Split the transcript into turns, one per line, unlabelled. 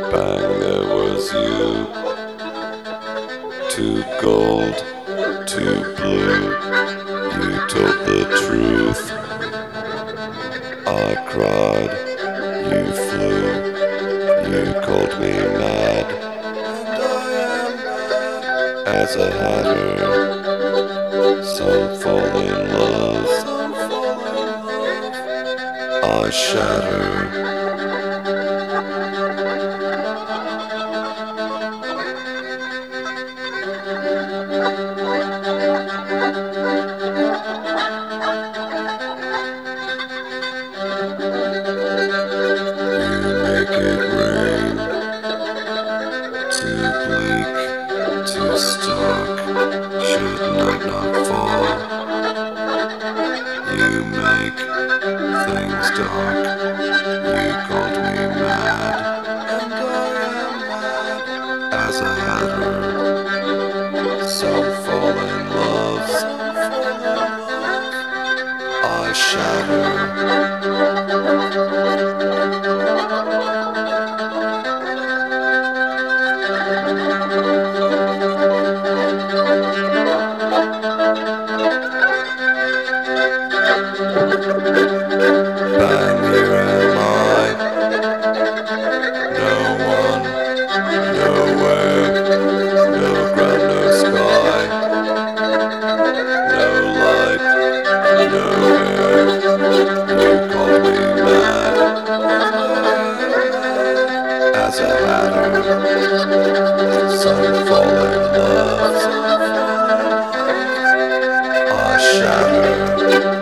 Bang, there was you. Too gold, too blue. You told the truth. I cried, you flew. You called me mad, and I am mad as a hatter. Some fall in love, I shatter. You make it rain, too bleak, too stark, should night not fall. You make things dark, you called me mad, and I am mad as a hatter. Some fall in love, I shatter. Bang, here am I. No one, nowhere, no ground, no sky, no light, no air. You called me mad as a hatter. Some fall in love, I shatter.